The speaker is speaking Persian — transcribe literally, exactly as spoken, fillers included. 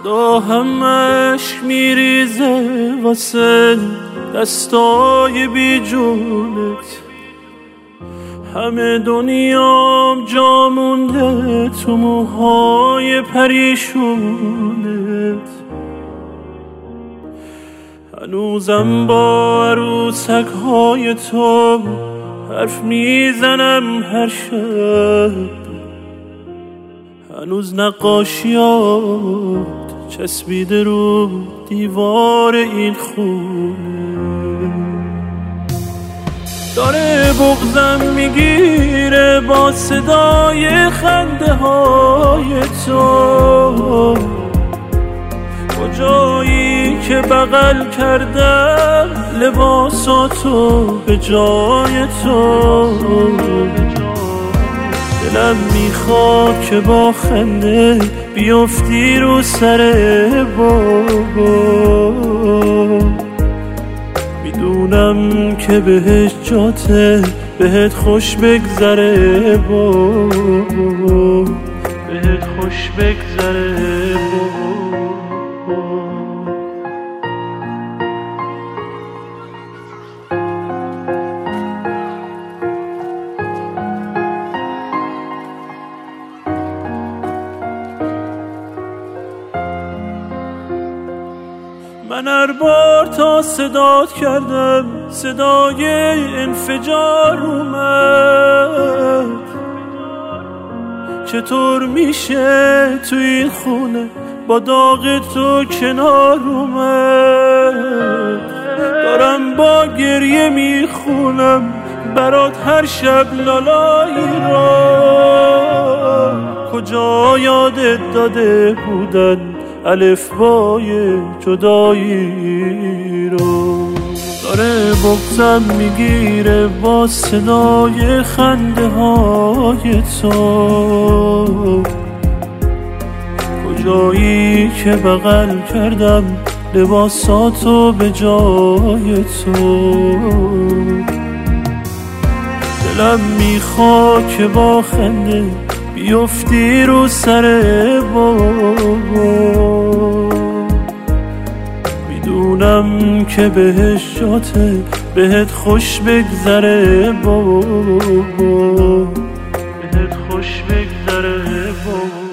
خدا همش میریزه واسه دستای بی جونت، همه دنیام جا مونده تو موهای پریشونت. هنوزم با عروسک های تو حرف میزنم هر شب، هنوز نقاشیات چسبیده رو دیوار این خونه. داره بغضم میگیره با صدای خنده های تو، کجایی که بغل کردم لباساتو به جای تو. دلم میخواد که با خنده بیفتی رو سر بابا، میدونم که بهش جاته بهت خوش بگذره بابا، بهت خوش بگذره بابا. من هر بار تا صدات کردم صدای انفجار اومد، چطور میشه تو این خونه با داغ تو کنار اومد. دارم با گریه میخونم برات هر شب لالایی را، کجا یادت داده بودن الفبای جدایی رو. داره بغضم میگیره با صدای خنده های تو، کجایی که بغل کردم لباساتو به جای تو. دلم میخواد که با خنده بیفتی رو سر بابا، میدونم که بهش جاته بهت خوش بگذره بابا، بهت خوش بگذره بابا.